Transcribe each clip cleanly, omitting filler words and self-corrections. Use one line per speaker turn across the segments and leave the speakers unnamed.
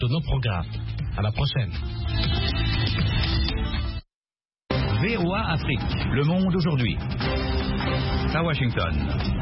de nos programmes. À la prochaine.
VOA Afrique, le monde aujourd'hui. À Washington.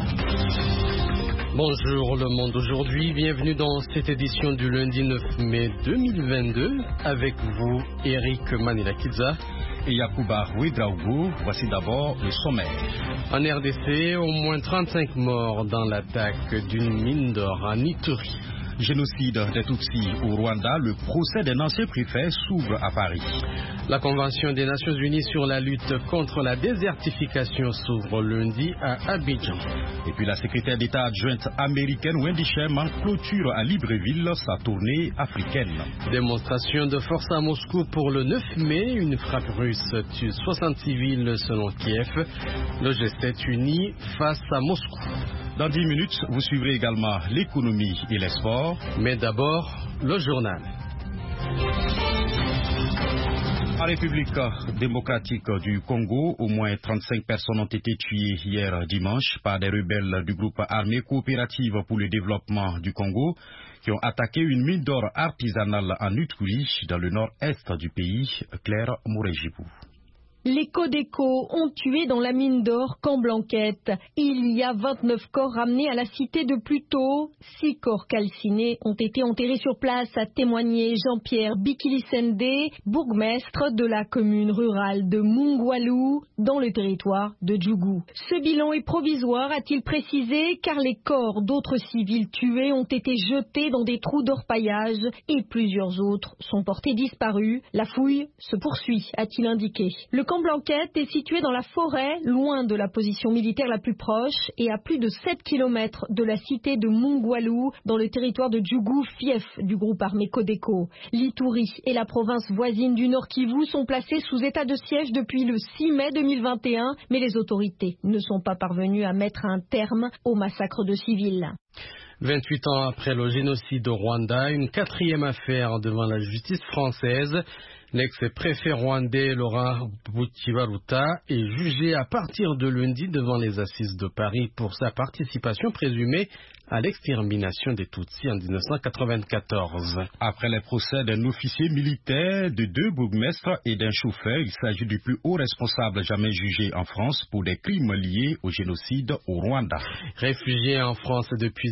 Bonjour le monde aujourd'hui, bienvenue dans cette édition du lundi 9 mai 2022. Avec vous, Eric Manilakidza
et Yacouba Ouedraogo. Voici d'abord le sommaire.
En RDC, au moins 35 morts dans l'attaque d'une mine d'or en Ituri.
Génocide des Tutsis au Rwanda, le procès d'un ancien préfet s'ouvre à Paris.
La Convention des Nations Unies sur la lutte contre la désertification s'ouvre lundi à Abidjan.
Et puis la secrétaire d'État adjointe américaine Wendy Sherman clôture à Libreville sa tournée africaine.
Démonstration de force à Moscou pour le 9 mai, une frappe russe tue 60 civils selon Kiev. Le G7 uni face à Moscou.
Dans 10 minutes, vous suivrez également l'économie et les sports.
Mais d'abord, le journal.
En République démocratique du Congo, au moins 35 personnes ont été tuées hier dimanche par des rebelles du groupe armé coopérative pour le développement du Congo qui ont attaqué une mine d'or artisanale en Ituri dans le nord-est du pays. Claire Mourejibou.
Les Codeco ont tué dans la mine d'or Camp-Blanquette. Il y a 29 corps ramenés à la cité de Pluto. 6 corps calcinés ont été enterrés sur place, a témoigné Jean-Pierre Bikilisende, bourgmestre de la commune rurale de Mungwalu, dans le territoire de Djougou. Ce bilan est provisoire, a-t-il précisé, car les corps d'autres civils tués ont été jetés dans des trous d'orpaillage et plusieurs autres sont portés disparus. La fouille se poursuit, a-t-il indiqué. Le Camp-Blanquette est situé dans la forêt, loin de la position militaire la plus proche et à plus de 7 km de la cité de Mungwalu, dans le territoire de Djougou, fief du groupe armé Codeco. L'Ituri et la province voisine du Nord Kivu sont placés sous état de siège depuis le 6 mai 2021, mais les autorités ne sont pas parvenues à mettre un terme au massacre de civils.
28 ans après le génocide au Rwanda, une quatrième affaire devant la justice française. L'ex-préfet rwandais Laurent Butibaruta est jugé à partir de lundi devant les assises de Paris pour sa participation présumée à l'extermination des Tutsis en 1994.
Après les procès d'un officier militaire, de 2 bourgmestres et d'un chauffeur, il s'agit du plus haut responsable jamais jugé en France pour des crimes liés au génocide au Rwanda.
Réfugié en France depuis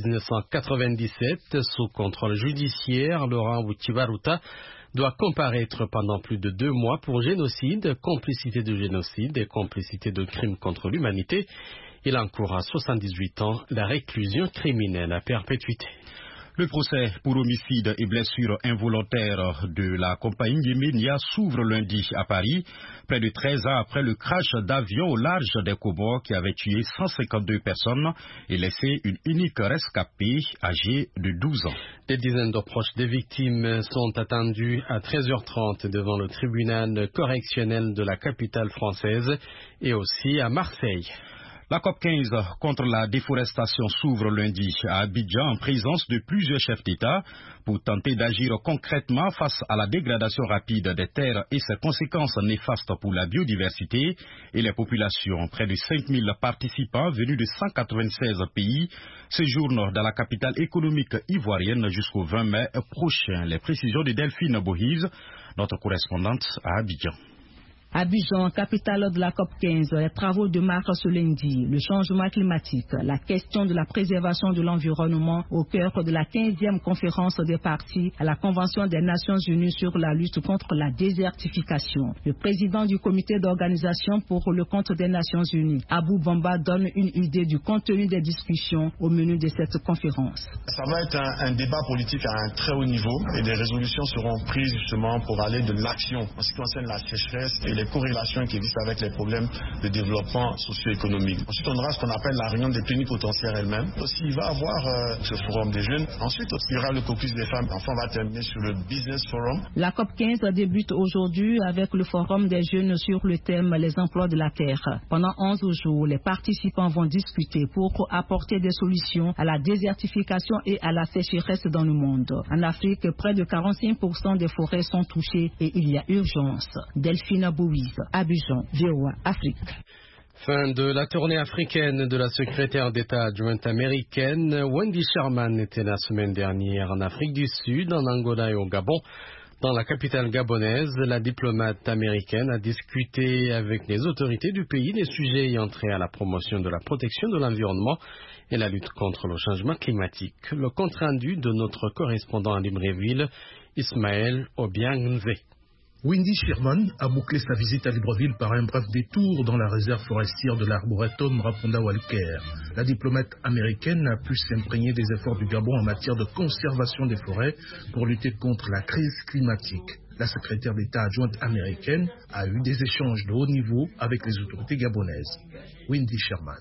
1997, sous contrôle judiciaire, Laurent Butibaruta doit comparaître pendant plus de 2 mois pour génocide, complicité de génocide et complicité de crimes contre l'humanité. Il encourt à 78 ans la réclusion criminelle à perpétuité.
Le procès pour homicide et blessures involontaires de la compagnie Yemenia s'ouvre lundi à Paris, près de 13 ans après le crash d'avion au large des Comores qui avait tué 152 personnes et laissé une unique rescapée âgée de 12 ans.
Des dizaines de proches des victimes sont attendus à 13h30 devant le tribunal correctionnel de la capitale française et aussi à Marseille.
La COP15 contre la déforestation s'ouvre lundi à Abidjan en présence de plusieurs chefs d'État pour tenter d'agir concrètement face à la dégradation rapide des terres et ses conséquences néfastes pour la biodiversité et les populations. Près de 5000 participants venus de 196 pays séjournent dans la capitale économique ivoirienne jusqu'au 20 mai prochain. Les précisions de Delphine Bohiz, notre correspondante à Abidjan.
Abidjan, capitale de la COP15, les travaux de mars ce lundi, le changement climatique, la question de la préservation de l'environnement au cœur de la 15e conférence des parties à la Convention des Nations Unies sur la lutte contre la désertification. Le président du comité d'organisation pour le compte des Nations Unies, Abou Bamba, donne une idée du contenu des discussions au menu de cette conférence.
Ça va être un débat politique à un très haut niveau et des résolutions seront prises justement pour aller de l'action en ce qui concerne la sécheresse et les corrélations qui existent avec les problèmes de développement socio-économique. Ensuite, on aura ce qu'on appelle la réunion des plénipotentiaires elles-mêmes. Aussi, il va y avoir ce forum des jeunes. Ensuite, il y aura le caucus des femmes. Enfin, on va terminer sur le business forum.
La COP15 débute aujourd'hui avec le forum des jeunes sur le thème les emplois de la terre. Pendant 11 jours, les participants vont discuter pour apporter des solutions à la désertification et à la sécheresse dans le monde. En Afrique, près de 45% des forêts sont touchées et il y a urgence. Delphine Bouise, Abidjan, VOA Afrique.
Fin de la tournée africaine de la secrétaire d'État adjointe américaine. Wendy Sherman était la semaine dernière en Afrique du Sud, en Angola et au Gabon. Dans la capitale gabonaise, la diplomate américaine a discuté avec les autorités du pays des sujets ayant trait à la promotion de la protection de l'environnement et la lutte contre le changement climatique. Le compte rendu de notre correspondant à Libreville, Ismaël Obiangze.
Wendy Sherman a bouclé sa visite à Libreville par un bref détour dans la réserve forestière de l'Arboretum Raponda Walker. La diplomate américaine a pu s'imprégner des efforts du Gabon en matière de conservation des forêts pour lutter contre la crise climatique. La secrétaire d'État adjointe américaine a eu des échanges de haut niveau avec les autorités gabonaises. Wendy Sherman.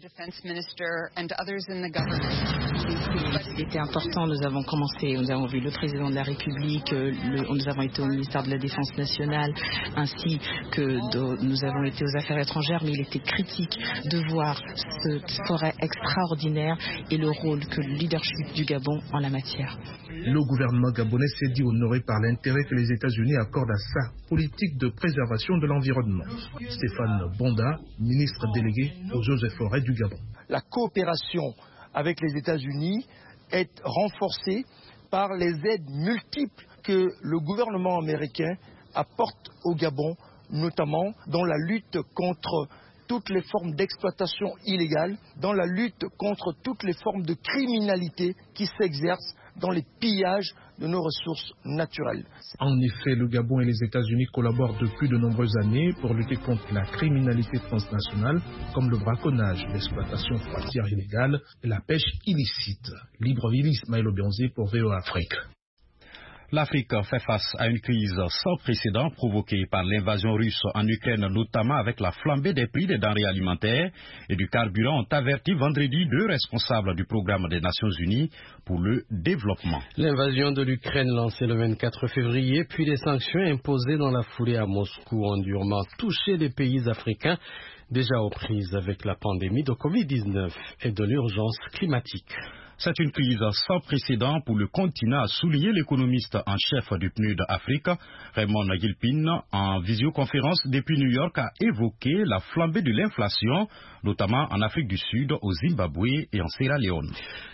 C'était important, nous avons vu le président de la République, nous avons été au ministère de la Défense nationale, ainsi que nous avons été aux affaires étrangères, mais il était critique de voir cette forêt extraordinaire et le rôle que le leadership du Gabon en la matière.
Le gouvernement gabonais s'est dit honoré par l'intérêt que les États-Unis accordent à sa politique de préservation de l'environnement. Stéphane Bonda, ministre délégué aux eaux et forêts du Gabon.
La coopération avec les États-Unis est renforcée par les aides multiples que le gouvernement américain apporte au Gabon, notamment dans la lutte contre toutes les formes d'exploitation illégale, dans la lutte contre toutes les formes de criminalité qui s'exercent dans les pillages de nos ressources naturelles.
En effet, le Gabon et les États-Unis collaborent depuis de nombreuses années pour lutter contre la criminalité transnationale, comme le braconnage, l'exploitation forestière illégale et la pêche illicite. Libreville, Ismaël Obiangze pour VOA Afrique.
L'Afrique fait face à une crise sans précédent provoquée par l'invasion russe en Ukraine, notamment avec la flambée des prix des denrées alimentaires et du carburant, ont averti vendredi 2 responsables du programme des Nations Unies pour le développement.
L'invasion de l'Ukraine lancée le 24 février, puis les sanctions imposées dans la foulée à Moscou ont durement touché les pays africains déjà aux prises avec la pandémie de Covid-19 et de l'urgence climatique.
C'est une crise sans précédent pour le continent, a souligné l'économiste en chef du PNUD Afrique, Raymond Gilpin, en visioconférence depuis New York, a évoqué la flambée de l'inflation, notamment en Afrique du Sud, au Zimbabwe et en Sierra Leone.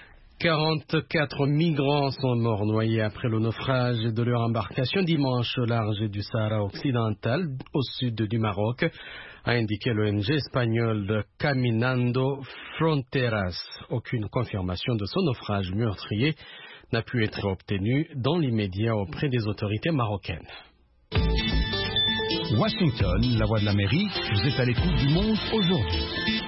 44 migrants sont morts noyés après le naufrage de leur embarcation dimanche au large du Sahara occidental, au sud du Maroc, a indiqué l'ONG espagnole de Caminando Fronteras. Aucune confirmation de ce naufrage meurtrier n'a pu être obtenue dans l'immédiat auprès des autorités marocaines.
Washington, la voix de l'Amérique, vous êtes à l'écoute du monde aujourd'hui.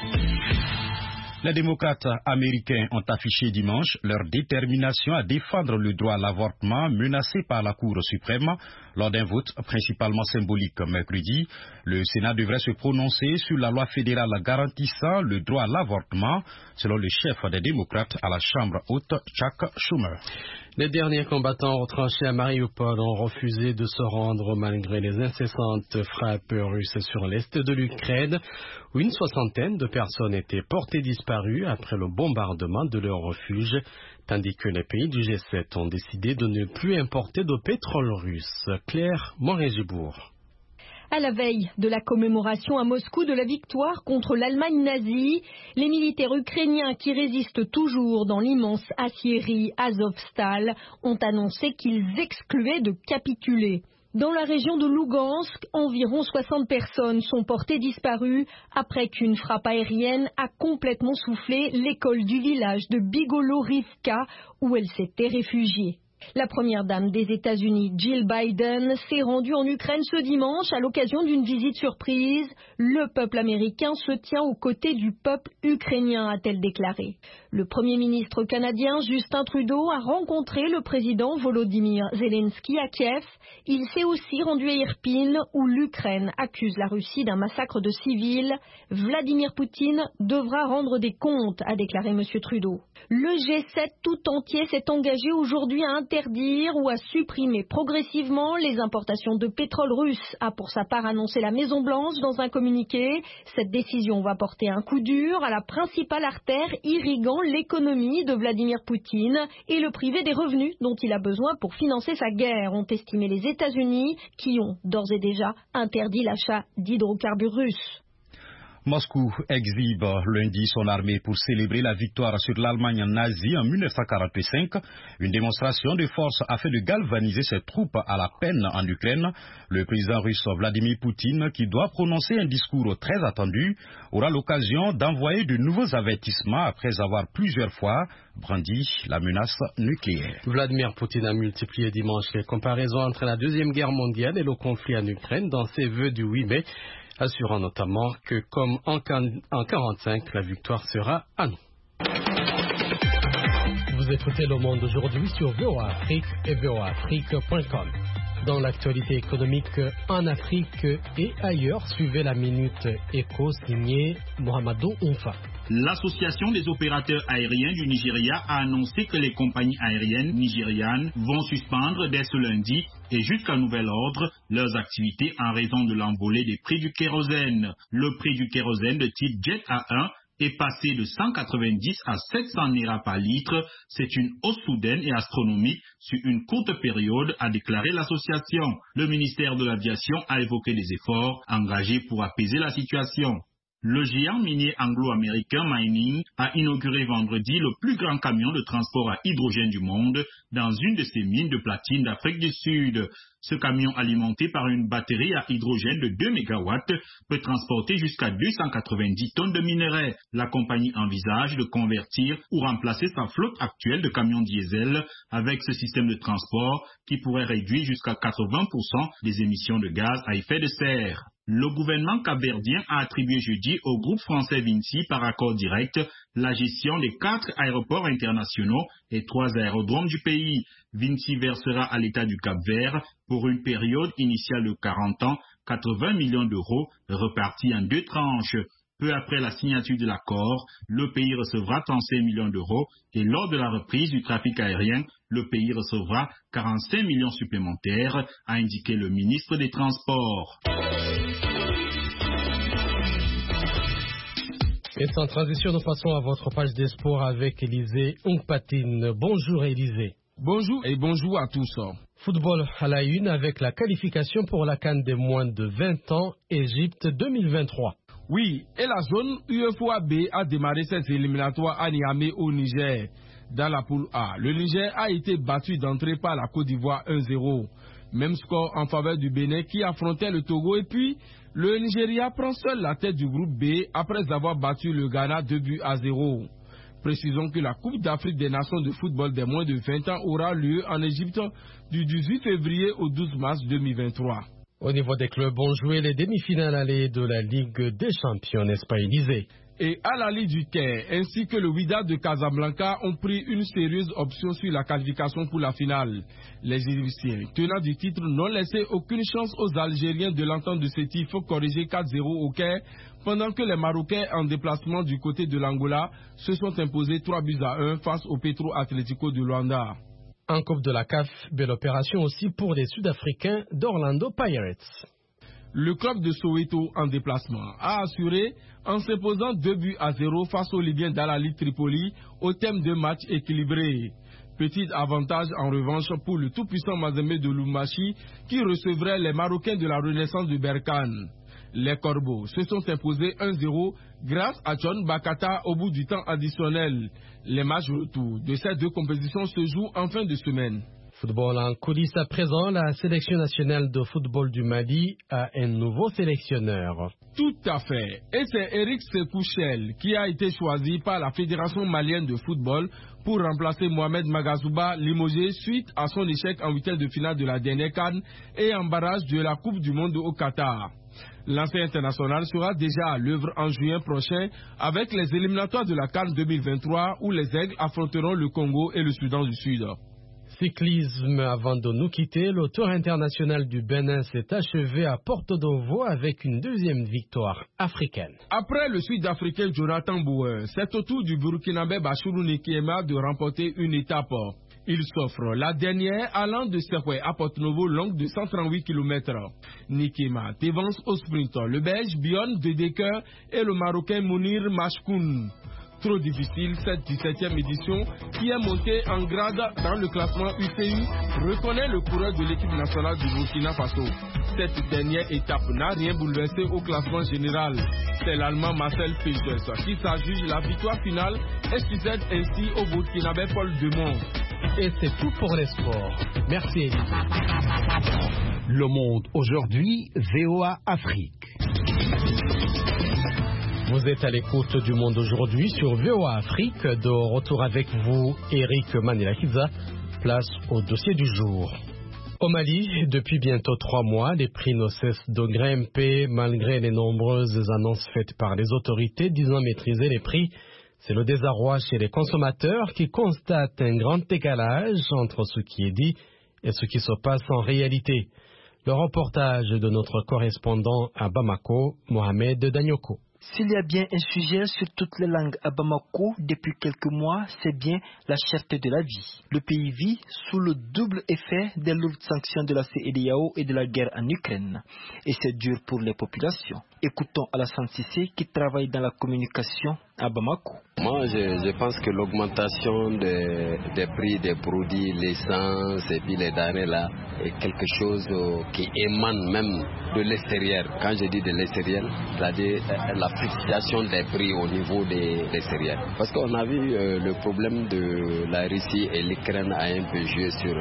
Les démocrates américains ont affiché dimanche leur détermination à défendre le droit à l'avortement menacé par la Cour suprême. Lors d'un vote principalement symbolique mercredi, le Sénat devrait se prononcer sur la loi fédérale garantissant le droit à l'avortement, selon le chef des démocrates à la Chambre haute, Chuck Schumer.
Les derniers combattants retranchés à Mariupol ont refusé de se rendre malgré les incessantes frappes russes sur l'est de l'Ukraine, où une soixantaine de personnes étaient portées disparues après le bombardement de leur refuge, tandis que les pays du G7 ont décidé de ne plus importer de pétrole russe. Claire Morégibourg.
À la veille de la commémoration à Moscou de la victoire contre l'Allemagne nazie, les militaires ukrainiens qui résistent toujours dans l'immense aciérie Azovstal ont annoncé qu'ils excluaient de capituler. Dans la région de Lougansk, environ 60 personnes sont portées disparues après qu'une frappe aérienne a complètement soufflé l'école du village de Bigolorivka où elle s'était réfugiée. La première dame des États-Unis, Jill Biden, s'est rendue en Ukraine ce dimanche à l'occasion d'une visite surprise. Le peuple américain se tient aux côtés du peuple ukrainien, a-t-elle déclaré. Le Premier ministre canadien Justin Trudeau a rencontré le président Volodymyr Zelensky à Kiev. Il s'est aussi rendu à Irpin, où l'Ukraine accuse la Russie d'un massacre de civils. Vladimir Poutine devra rendre des comptes, a déclaré M. Trudeau. Le G7 tout entier s'est engagé aujourd'hui à interdire ou à supprimer progressivement les importations de pétrole russe, a pour sa part annoncé la Maison-Blanche dans un communiqué. Cette décision va porter un coup dur à la principale artère irriguant l'économie de Vladimir Poutine et le priver des revenus dont il a besoin pour financer sa guerre, ont estimé les États-Unis, qui ont d'ores et déjà interdit l'achat d'hydrocarbures russes.
Moscou exhibe lundi son armée pour célébrer la victoire sur l'Allemagne nazie en 1945, une démonstration de force afin de galvaniser ses troupes à la peine en Ukraine. Le président russe Vladimir Poutine, qui doit prononcer un discours très attendu, aura l'occasion d'envoyer de nouveaux avertissements après avoir plusieurs fois brandi la menace nucléaire.
Vladimir Poutine a multiplié dimanche les comparaisons entre la Deuxième Guerre mondiale et le conflit en Ukraine dans ses vœux du 8 mai, assurant notamment que, comme en 1945, la victoire sera à nous. Vous écoutez Le Monde aujourd'hui sur VOA Afrique et voaafrique.com. Dans l'actualité économique en Afrique et ailleurs, suivez la Minute Éco signée Mohamedou Oumfa.
L'Association des opérateurs aériens du Nigeria a annoncé que les compagnies aériennes nigérianes vont suspendre dès ce lundi et jusqu'à nouvel ordre leurs activités en raison de l'envolée des prix du kérosène. Le prix du kérosène de type Jet A1 est passé de 190 à 700 naira par litre. C'est une hausse soudaine et astronomique sur une courte période, a déclaré l'association. Le ministère de l'Aviation a évoqué des efforts engagés pour apaiser la situation. Le géant minier anglo-américain Mining a inauguré vendredi le plus grand camion de transport à hydrogène du monde dans une de ses mines de platine d'Afrique du Sud. Ce camion alimenté par une batterie à hydrogène de 2 MW peut transporter jusqu'à 290 tonnes de minerais. La compagnie envisage de convertir ou remplacer sa flotte actuelle de camions diesel avec ce système de transport qui pourrait réduire jusqu'à 80% des émissions de gaz à effet de serre. Le gouvernement capverdien a attribué jeudi au groupe français Vinci par accord direct la gestion des 4 aéroports internationaux et 3 aérodromes du pays. Vinci versera à l'État du Cap-Vert pour une période initiale de 40 ans 80 millions d'euros repartis en 2 tranches. Peu après la signature de l'accord, le pays recevra 35 millions d'euros et lors de la reprise du trafic aérien, le pays recevra 45 millions supplémentaires, a indiqué le ministre des Transports.
Et sans transition, nous passons à votre page des sports avec Élisée Ongpatine. Bonjour Élisée.
Bonjour et bonjour à tous.
Football à la une avec la qualification pour la CAN des moins de 20 ans, Égypte 2023.
Oui, et la zone UEFA B a démarré ses éliminatoires à Niamey au Niger. Dans la poule A, le Niger a été battu d'entrée par la Côte d'Ivoire 1-0. Même score en faveur du Bénin qui affrontait le Togo. Et puis, le Nigeria prend seul la tête du groupe B après avoir battu le Ghana 2-0. Précisons que la Coupe d'Afrique des Nations de football des moins de 20 ans aura lieu en Égypte du 18 février au 12 mars 2023.
Au niveau des clubs, ont joué les demi-finales allées de la Ligue des Champions, n'est-ce pas Élisée?
Et Al Ahly du Caire ainsi que le Wydad de Casablanca ont pris une sérieuse option sur la qualification pour la finale. Les Égyptiens, tenants du titre, n'ont laissé aucune chance aux Algériens de l'entente de Sétif corriger 4-0 au Caire, pendant que les Marocains en déplacement du côté de l'Angola se sont imposés 3-1 face au Petro Atlético de Luanda.
En Coupe de la CAF, belle opération aussi pour les Sud-Africains d'Orlando Pirates.
Le club de Soweto en déplacement a assuré en s'imposant 2-0 face aux Libyens d'Al Ahly Tripoli au thème de match équilibré. Petit avantage en revanche pour le tout-puissant Mazembe de Lumbashi qui recevrait les Marocains de la Renaissance de Berkane. Les Corbeaux se sont imposés 1-0 grâce à John Bakata au bout du temps additionnel. Les matchs retour de ces 2 compétitions se jouent en fin de semaine.
Football en coulisses à présent, la sélection nationale de football du Mali a un nouveau sélectionneur.
Tout à fait. Et c'est Eric Sekouchel qui a été choisi par la Fédération malienne de football pour remplacer Mohamed Magazouba limogé suite à son échec en huitième de finale de la dernière CAN et en barrage de la Coupe du Monde au Qatar. L'ancien international sera déjà à l'œuvre en juin prochain avec les éliminatoires de la CAN 2023 où les Aigles affronteront le Congo et le Soudan du Sud.
Cyclisme, avant de nous quitter, le Tour international du Bénin s'est achevé à Porto Novo avec une deuxième victoire africaine.
Après le Sud-Africain Jonathan Bouin, c'est au tour du Burkinabé Bachirou Nikéma de remporter une étape. Il s'offre la dernière allant de Sekwe à Porto Novo, longue de 138 km. Nikéma dévance au sprint le Belge Bjorn de Decker et le Marocain Mounir Machkoun. trop difficile, cette 17e édition, qui est montée en grade dans le classement UCI, reconnaît le coureur de l'équipe nationale du Burkina Faso. Cette dernière étape n'a rien bouleversé au classement général. C'est l'Allemand Marcel Fischers qui s'adjuge la victoire finale et succède ainsi au Burkinabé Paul Demont.
Et c'est tout pour les sports. Merci Elie.
Le Monde aujourd'hui, VOA Afrique.
Vous êtes à l'écoute du Monde aujourd'hui sur VOA Afrique. De retour avec vous, Eric Manilakiza. Place au dossier du jour. Au Mali, depuis bientôt 3 mois, les prix ne cessent de grimper malgré les nombreuses annonces faites par les autorités disant maîtriser les prix. C'est le désarroi chez les consommateurs qui constatent un grand décalage entre ce qui est dit et ce qui se passe en réalité. Le reportage de notre correspondant à Bamako, Mohamed Danyoko.
S'il y a bien un sujet sur toutes les langues à Bamako depuis quelques mois, c'est bien la cherté de la vie. Le pays vit sous le double effet des lourdes sanctions de la CEDEAO et de la guerre en Ukraine. Et c'est dur pour les populations. Écoutons Alassane Sissé qui travaille dans la communication à Bamako.
Moi, je pense que l'augmentation des prix des produits, l'essence et puis les denrées là, est quelque chose qui émane même de l'extérieur. Quand je dis de l'extérieur, c'est-à-dire la fluctuation des prix au niveau des extérieurs. Parce qu'on a vu le problème de la Russie et l'Ukraine a un peu joué sur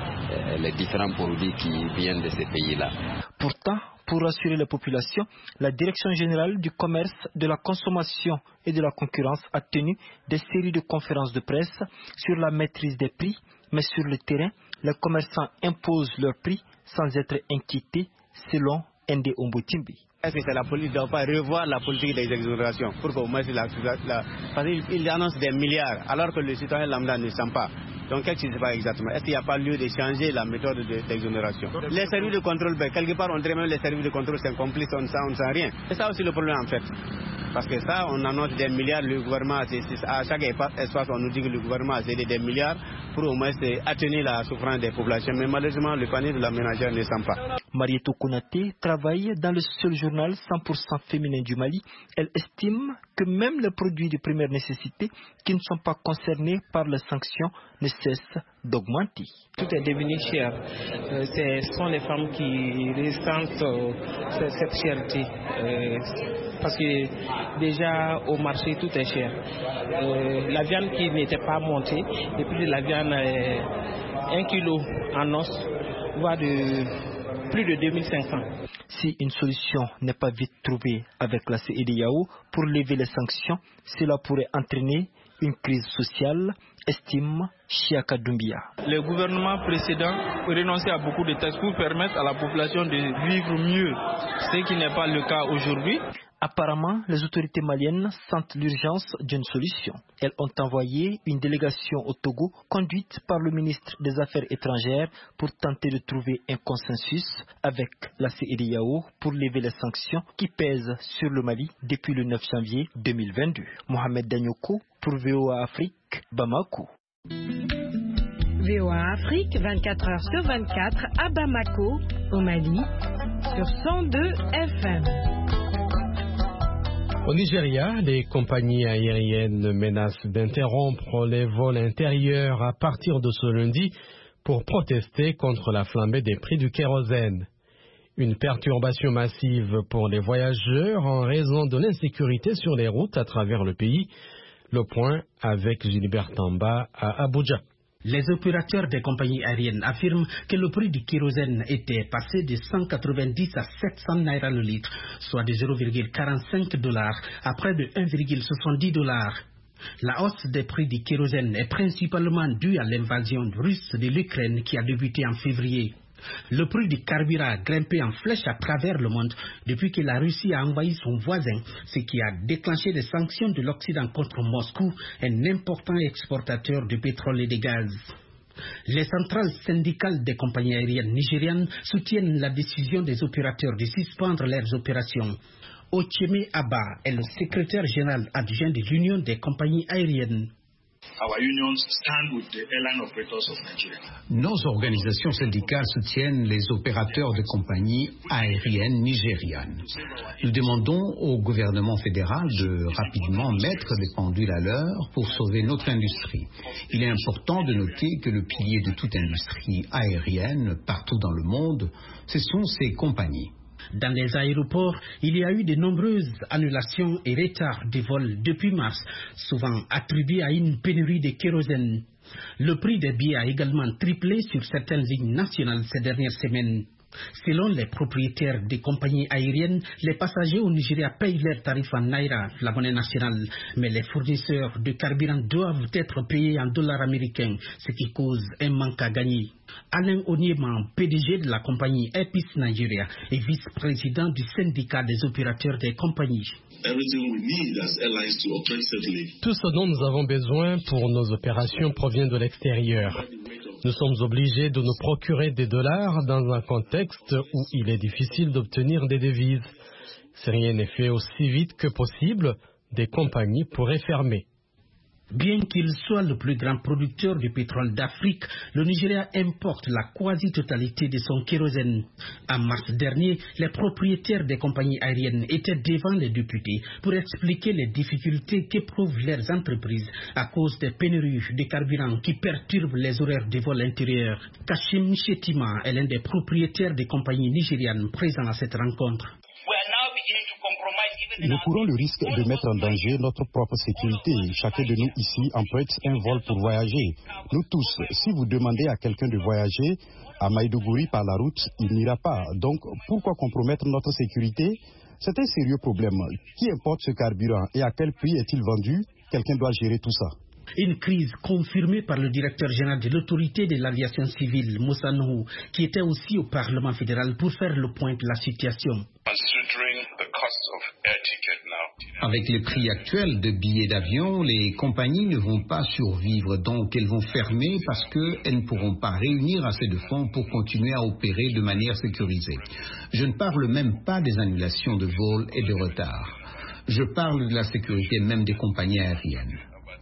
les différents produits qui viennent de ces pays-là.
Pourtant, pour rassurer la population, la Direction générale du commerce, de la consommation et de la concurrence a tenu des séries de conférences de presse sur la maîtrise des prix, mais sur le terrain, les commerçants imposent leurs prix sans être inquiétés, selon Ndé Ombotimbi.
Est-ce que c'est la politique ne doit pas revoir la politique des exonérations pour qu'au moins parce qu'il annonce des milliards alors que le citoyen lambda ne sent pas. Donc qu'est-ce qui se passe exactement? Est-ce qu'il n'y a pas lieu de changer la méthode d'exonération? Les services de contrôle, quelque part on dirait même les services de contrôle c'est complice, on ne sent rien. C'est ça aussi le problème en fait. Parce que ça, on annonce des milliards, le gouvernement, à chaque espace, on nous dit que le gouvernement a cédé des milliards pour au moins atténuer la souffrance des populations. Mais malheureusement, le panier de la ménagère ne sent pas.
Marietou Konaté travaille dans le seul journal 100% féminin du Mali. Elle estime que même les produits de première nécessité qui ne sont pas concernés par les sanctions ne cessent d'augmenter.
Tout est devenu cher. Ce sont les femmes qui ressentent cette cherté. Parce que déjà au marché tout est cher. La viande qui n'était pas montée, et puis la viande 1 kilo en os va de plus de 2500.
Si une solution n'est pas vite trouvée avec la CEDEAO pour lever les sanctions, cela pourrait entraîner une crise sociale, estime Chiaka Doumbia.
Le gouvernement précédent renonçait à beaucoup de textes pour permettre à la population de vivre mieux, ce qui n'est pas le cas aujourd'hui.
Apparemment, les autorités maliennes sentent l'urgence d'une solution. Elles ont envoyé une délégation au Togo, conduite par le ministre des Affaires étrangères, pour tenter de trouver un consensus avec la CEDEAO pour lever les sanctions qui pèsent sur le Mali depuis le 9 janvier 2022. Mohamed Danyoko pour VOA Afrique, Bamako.
VOA Afrique, 24 heures sur 24 à Bamako, au Mali, sur 102 FM.
Au Nigeria, les compagnies aériennes menacent d'interrompre les vols intérieurs à partir de ce lundi pour protester contre la flambée des prix du kérosène. Une perturbation massive pour les voyageurs en raison de l'insécurité sur les routes à travers le pays. Le point avec Gilbert Tamba à Abuja.
Les opérateurs des compagnies aériennes affirment que le prix du kérosène était passé de 190 à 700 naira le litre, soit de 0,45 $, à près de 1,70 $. La hausse des prix du kérosène est principalement due à l'invasion russe de l'Ukraine qui a débuté en février. Le prix du carburant a grimpé en flèche à travers le monde depuis que la Russie a envahi son voisin, ce qui a déclenché des sanctions de l'Occident contre Moscou, un important exportateur de pétrole et de gaz. Les centrales syndicales des compagnies aériennes nigérianes soutiennent la décision des opérateurs de suspendre leurs opérations. Ocheme Abba est le secrétaire général adjoint de l'Union des compagnies aériennes.
Nos organisations syndicales soutiennent les opérateurs de compagnies aériennes nigérianes. Nous demandons au gouvernement fédéral de rapidement mettre des pendules à l'heure pour sauver notre industrie. Il est important de noter que le pilier de toute industrie aérienne partout dans le monde, ce sont ces compagnies.
Dans les aéroports, il y a eu de nombreuses annulations et retards de vols depuis mars, souvent attribués à une pénurie de kérosène. Le prix des billets a également triplé sur certaines lignes nationales ces dernières semaines. Selon les propriétaires des compagnies aériennes, les passagers au Nigeria payent leurs tarifs en naira, la monnaie nationale, mais les fournisseurs de carburant doivent être payés en dollars américains, ce qui cause un manque à gagner. Alain Onyema, PDG de la compagnie Air Peace Nigeria et vice-président du syndicat des opérateurs des compagnies.
Tout ce dont nous avons besoin pour nos opérations provient de l'extérieur. Nous sommes obligés de nous procurer des dollars dans un contexte où il est difficile d'obtenir des devises. Si rien n'est fait aussi vite que possible, des compagnies pourraient fermer.
Bien qu'il soit le plus grand producteur de pétrole d'Afrique, le Nigeria importe la quasi-totalité de son kérosène. En mars dernier, les propriétaires des compagnies aériennes étaient devant les députés pour expliquer les difficultés qu'éprouvent leurs entreprises à cause des pénuries de carburant qui perturbent les horaires des vols intérieurs. Kashim Shetima est l'un des propriétaires des compagnies nigérianes présents à cette rencontre.
Nous courons le risque de mettre en danger notre propre sécurité. Chacun de nous ici emprunte un vol pour voyager. Nous tous, si vous demandez à quelqu'un de voyager à Maïdougouri par la route, il n'ira pas. Donc, pourquoi compromettre notre sécurité? C'est un sérieux problème. Qui importe ce carburant et à quel prix est-il vendu? Quelqu'un doit gérer tout ça.
Une crise confirmée par le directeur général de l'autorité de l'aviation civile, Moussa Nuhu, qui était aussi au Parlement fédéral pour faire le point de la situation.
Avec les prix actuels de billets d'avion, les compagnies ne vont pas survivre, donc elles vont fermer parce qu'elles ne pourront pas réunir assez de fonds pour continuer à opérer de manière sécurisée. Je ne parle même pas des annulations de vols et de retards. Je parle de la sécurité même des compagnies aériennes.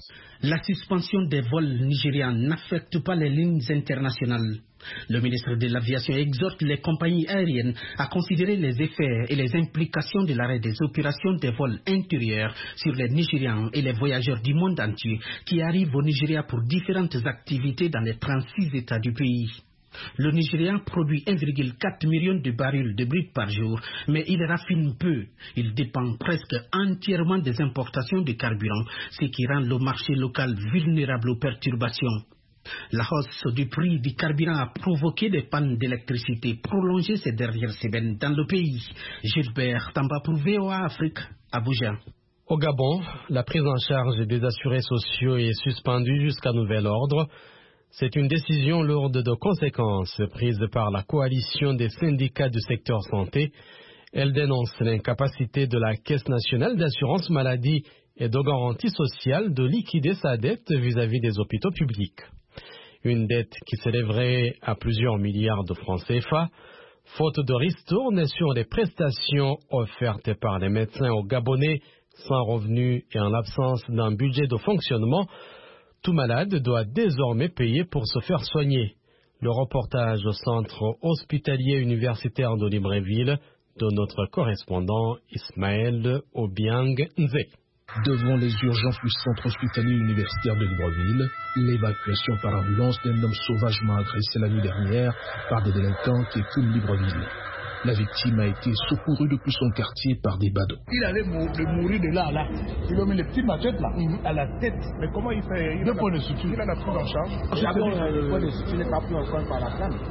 La suspension des vols nigérians n'affecte pas les lignes internationales. Le ministre de l'Aviation exhorte les compagnies aériennes à considérer les effets et les implications de l'arrêt des opérations des vols intérieurs sur les Nigérians et les voyageurs du monde entier qui arrivent au Nigeria pour différentes activités dans les 36 États du pays. Le Nigeria produit 1,4 million de barils de brut par jour, mais il raffine peu. Il dépend presque entièrement des importations de carburant, ce qui rend le marché local vulnérable aux perturbations. La hausse du prix du carburant a provoqué des pannes d'électricité prolongées ces dernières semaines dans le pays. Gilbert Tamba pour VOA Afrique, Abuja.
Au Gabon, la prise en charge des assurés sociaux est suspendue jusqu'à nouvel ordre. C'est une décision lourde de conséquences prise par la coalition des syndicats du secteur santé. Elle dénonce l'incapacité de la Caisse nationale d'assurance maladie et de garantie sociale de liquider sa dette vis-à-vis des hôpitaux publics. Une dette qui s'élèverait à plusieurs milliards de francs CFA, faute de ristournes sur les prestations offertes par les médecins aux Gabonais sans revenus et en l'absence d'un budget de fonctionnement. Tout malade doit désormais payer pour se faire soigner. Le reportage au centre hospitalier universitaire de Libreville de notre correspondant Ismaël Obiang Nze.
Devant les urgences du centre hospitalier universitaire de Libreville, l'évacuation par ambulance d'un homme sauvagement agressé la nuit dernière par des délinquants qui écument Libreville. La victime a été secourue depuis son quartier par des badauds.
Il allait mourir de là à là. Ils ont mis les petites machettes là, à la tête. Mais comment il fait? Deux points de suture. Il en a pris en charge. D'abord, le point de suture n'est pas pris en compte par la crâne.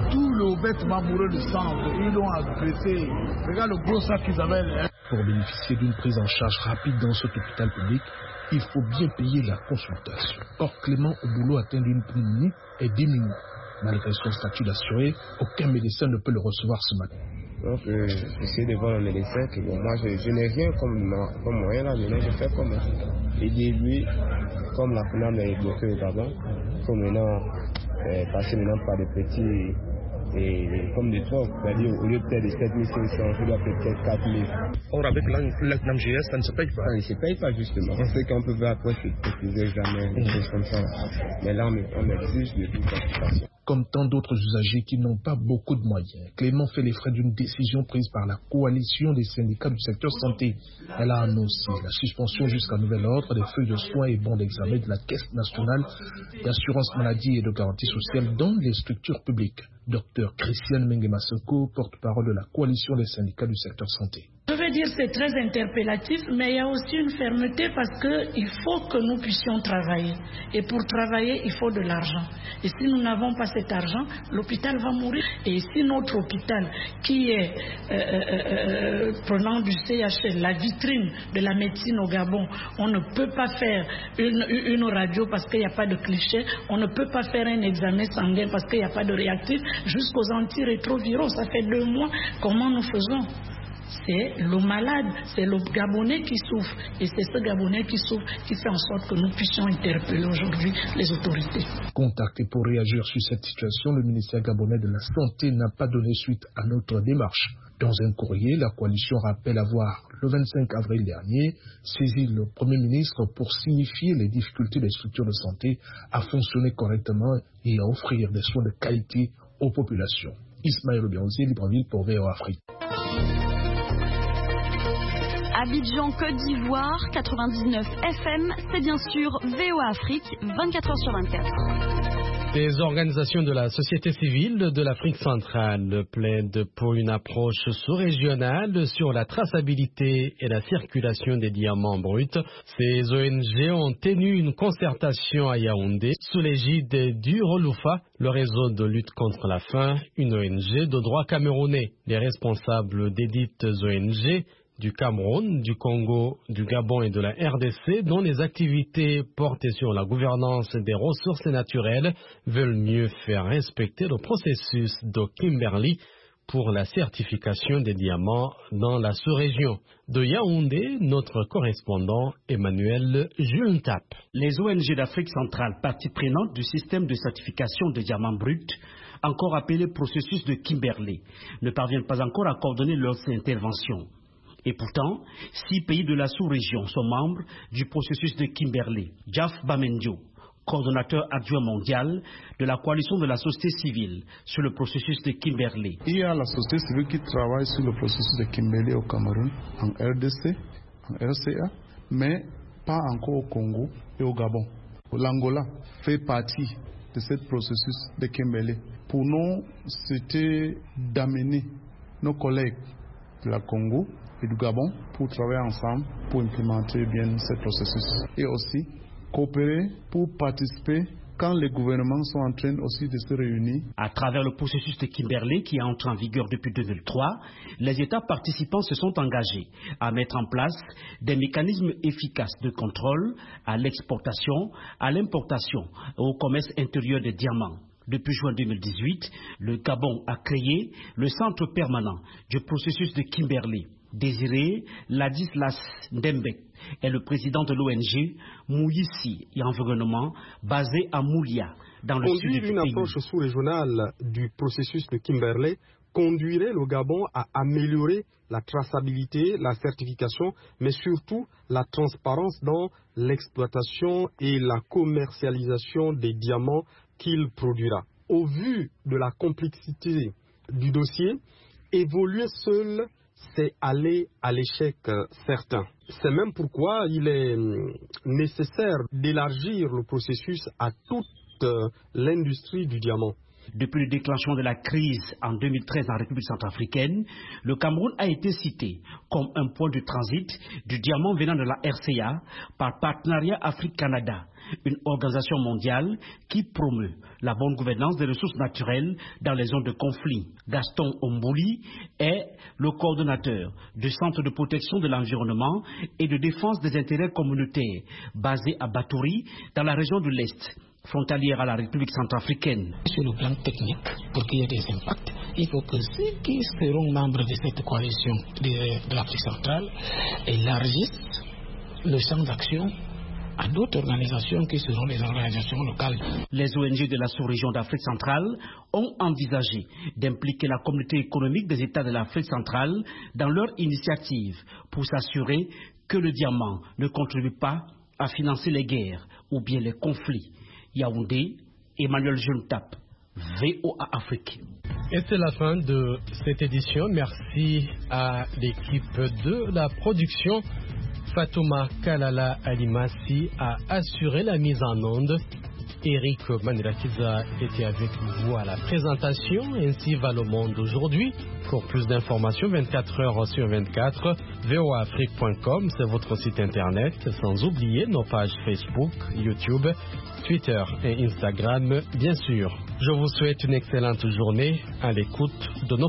Le vêtement moureux de sang, ils l'ont agressé. Regarde le gros sac qu'ils avaient.
Pour bénéficier d'une prise en charge rapide dans cet hôpital public, il faut bien payer la consultation. Or, Clément Oboulot atteint d'une pneumonie et démuni. Malgré son statut d'assuré, aucun médecin ne peut le recevoir ce matin.
Donc, j'essaie de voir le médecin que bon, moi, je n'ai rien comme moyen là, maintenant je fais comment. Il dit, lui, comme la FNAM est bloquée au Gabon, il faut maintenant passer maintenant par des petits comme des trocs. C'est-à-dire, au lieu de faire des 7500, je dois peut-être 4000.
Or, avec l'AMGS, ça ne se paye pas.
Ça ne se paye pas, justement. On sait qu'on peut pas après se préciser jamais des choses comme ça. Mais là, on met plus de toute.
Comme tant d'autres usagers qui n'ont pas beaucoup de moyens, Clément fait les frais d'une décision prise par la coalition des syndicats du secteur santé. Elle a annoncé la suspension jusqu'à nouvel ordre des feuilles de soins et bons d'examen de la Caisse nationale d'assurance maladie et de garantie sociale dans les structures publiques. Dr Christiane Mengemasoko, porte-parole de la coalition des syndicats du secteur santé.
Je veux dire c'est très interpellatif, mais il y a aussi une fermeté parce qu'il faut que nous puissions travailler. Et pour travailler, il faut de l'argent. Et si nous n'avons pas cet argent, l'hôpital va mourir. Et si notre hôpital, qui est prenant du CHL, la vitrine de la médecine au Gabon, on ne peut pas faire une radio parce qu'il n'y a pas de cliché, on ne peut pas faire un examen sanguin parce qu'il n'y a pas de réactif, jusqu'aux antirétroviraux, ça fait 2 mois, comment nous faisons? C'est le malade, c'est le Gabonais qui souffre. Et c'est ce Gabonais qui souffre qui fait en sorte que nous puissions interpeller aujourd'hui les autorités.
Contacté pour réagir sur cette situation, le ministère gabonais de la Santé n'a pas donné suite à notre démarche. Dans un courrier, la coalition rappelle avoir, le 25 avril dernier, saisi le Premier ministre pour signifier les difficultés des structures de santé à fonctionner correctement et à offrir des soins de qualité aux populations. Ismaël Obianzi, Libreville pour VOA Afrique.
Abidjan, Côte d'Ivoire, 99 FM, c'est bien sûr VOA Afrique, 24h sur 24.
Des organisations de la société civile de l'Afrique centrale plaident pour une approche sous-régionale sur la traçabilité et la circulation des diamants bruts. Ces ONG ont tenu une concertation à Yaoundé sous l'égide du Rolufa, le réseau de lutte contre la faim, une ONG de droit camerounais. Les responsables des dites ONG du Cameroun, du Congo, du Gabon et de la RDC, dont les activités portées sur la gouvernance des ressources naturelles, veulent mieux faire respecter le processus de Kimberley pour la certification des diamants dans la sous-région. De Yaoundé, notre correspondant Emmanuel Juntap.
Les ONG d'Afrique centrale, partie prenante du système de certification de diamants bruts, encore appelé processus de Kimberley, ne parviennent pas encore à coordonner leurs interventions. Et pourtant, 6 pays de la sous-région sont membres du processus de Kimberley. Jaf Bamendio, coordonnateur adjoint mondial de la coalition de la société civile sur le processus de Kimberley.
Il y a la société civile qui travaille sur le processus de Kimberley au Cameroun, en RDC, en RCA, mais pas encore au Congo et au Gabon. L'Angola fait partie de ce processus de Kimberley. Pour nous, c'était d'amener nos collègues de la Congo et du Gabon pour travailler ensemble pour implémenter bien ce processus et aussi coopérer pour participer quand les gouvernements sont en train aussi de se réunir.
À travers le processus de Kimberley qui est entré en vigueur depuis 2003, les États participants se sont engagés à mettre en place des mécanismes efficaces de contrôle à l'exportation, à l'importation et au commerce intérieur des diamants. Depuis juin 2018, le Gabon a créé le centre permanent du processus de Kimberley. Désiré Ladislas Ndembek est le président de l'ONG Mouyissi et Environnement basé à Moulia, dans le sud du pays.
Une approche sous-régionale du processus de Kimberley conduirait le Gabon à améliorer la traçabilité, la certification, mais surtout la transparence dans l'exploitation et la commercialisation des diamants qu'il produira. Au vu de la complexité du dossier, évoluer seul, c'est aller à l'échec certain. C'est même pourquoi il est nécessaire d'élargir le processus à toute l'industrie du diamant.
Depuis le déclenchement de la crise en 2013 en République centrafricaine, le Cameroun a été cité comme un point de transit du diamant venant de la RCA par Partenariat Afrique-Canada, une organisation mondiale qui promeut la bonne gouvernance des ressources naturelles dans les zones de conflit. Gaston Ombouli est le coordonnateur du Centre de protection de l'environnement et de défense des intérêts communautaires basé à Batouri, dans la région de l'Est, frontalière à la République centrafricaine.
Sur le plan technique, pour qu'il y ait des impacts, il faut que ceux qui seront membres de cette coalition de l'Afrique centrale élargissent le champ d'action à d'autres organisations qui seront les organisations locales.
Les ONG de la sous-région d'Afrique centrale ont envisagé d'impliquer la communauté économique des États de l'Afrique centrale dans leur initiative pour s'assurer que le diamant ne contribue pas à financer les guerres ou bien les conflits. Yaoundé, Emmanuel Juntap, VOA Afrique.
Et c'est la fin de cette édition. Merci à l'équipe de la production. Fatouma Kalala Alimassi a assuré la mise en onde. Eric Manirakiza était avec vous à la présentation. Ainsi va le monde aujourd'hui. Pour plus d'informations, 24 heures sur 24, voaafrique.com, c'est votre site internet. Sans oublier nos pages Facebook, YouTube, Twitter et Instagram, bien sûr. Je vous souhaite une excellente journée à l'écoute de nos